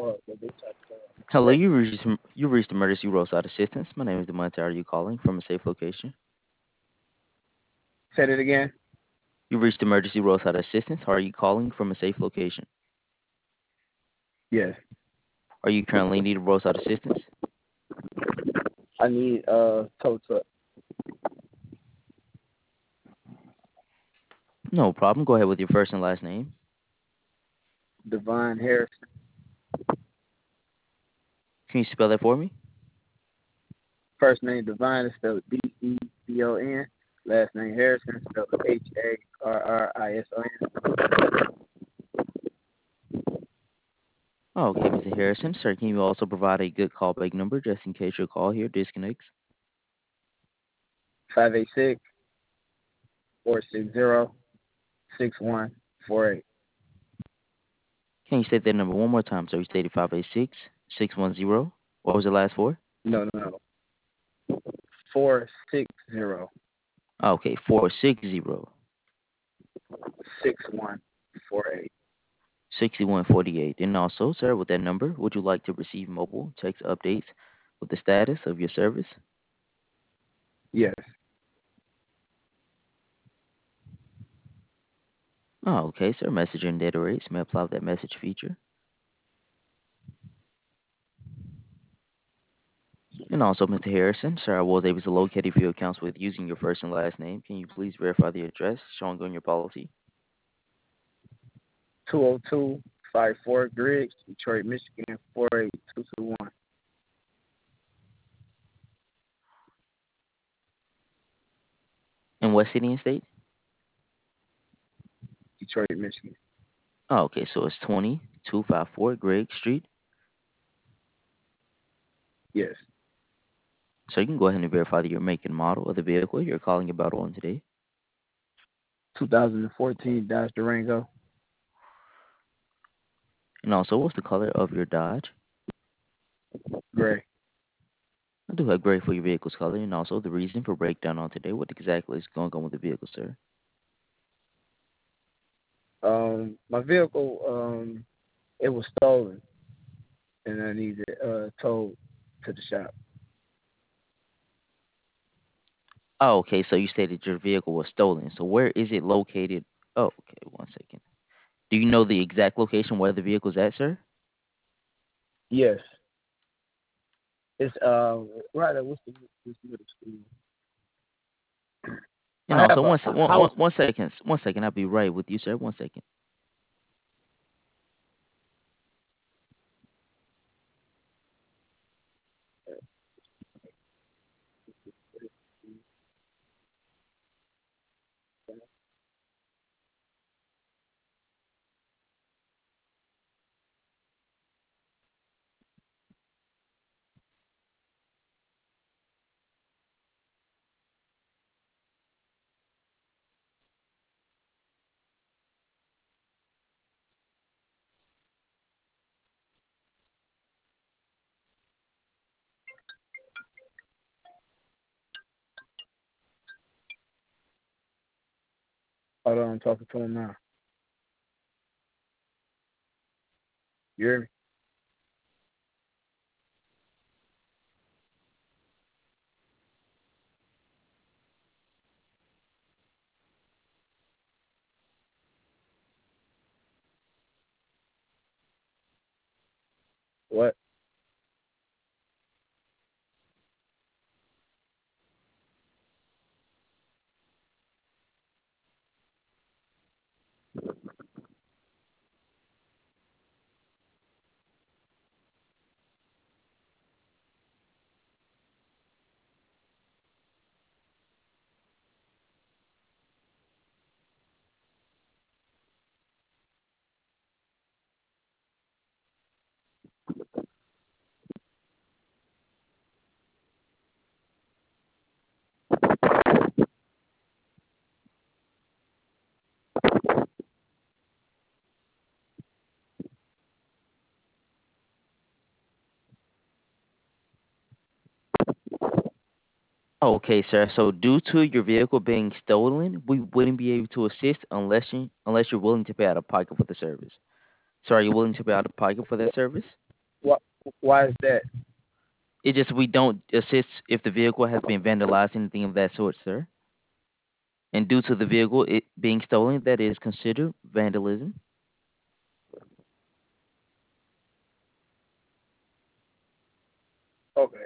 Hello, you reached emergency roadside assistance. My name is Demonte. Are you calling from a safe location? Said it again. You reached emergency roadside assistance. Are you calling from a safe location? Yes. Are you currently in need of roadside assistance? I need tow truck. No problem. Go ahead with your first and last name. Devon Harrison. Can you spell that for me? First name Devon is spelled Devon. Last name Harrison spelled Harrison. Oh, okay, Mr. Harrison. Sir, can you also provide a good callback number just in case your call here disconnects? 586-460-6148. Can you state that number one more time? So you stated 586-610. What was the last four? No. 460-6148. Okay, 460. 6148. And also, sir, with that number, would you like to receive mobile text updates with the status of your service? Yes. Oh, okay, sir. Messenger and data rates may apply with that message feature. And also, Mr. Harrison, sir, I was able to locate a few accounts with using your first and last name. Can you please verify the address showing on your policy? 20254 Griggs, Detroit, Michigan 48221. In what city and state? Detroit, Michigan. Oh, okay, so it's 20254 Greg Street. Yes. So you can go ahead and verify the year, make, and model of the vehicle you're calling about on today. 2014 Dodge Durango. And also, what's the color of your Dodge? Gray. I do have gray for your vehicle's color, and also the reason for breakdown on today. What exactly is going on with the vehicle, sir? My vehicle, it was stolen, and I needed towed to the shop. Oh, okay. So you stated your vehicle was stolen. So where is it located? Oh, okay. One second. Do you know the exact location where the vehicle's at, sir? Yes. It's right at what's middle school. And I also, have a house. one second. One second. I'll be right with you, sir. One second. Hold on, I'm talking to him now. You hear me? What? Oh, okay, sir. So due to your vehicle being stolen, we wouldn't be able to assist unless you're willing to pay out of pocket for the service. So are you willing to pay out of pocket for that service? Why, why is that? It just we don't assist if the vehicle has been vandalized, anything of that sort, sir. And due to the vehicle it being stolen, that is considered vandalism. Okay.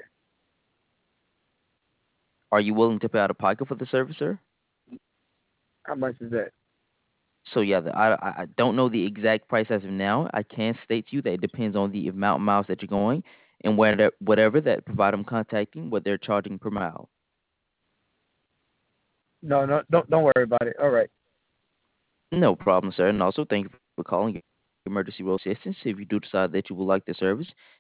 Are you willing to pay out of pocket for the service, sir? How much is that? So yeah, I don't know the exact price as of now. I can state to you that it depends on the amount of miles that you're going and whatever that provider I'm contacting, what they're charging per mile. No, no, don't worry about it. All right. No problem, sir. And also, thank you for calling Emergency Road Assistance. If you do decide that you would like the service,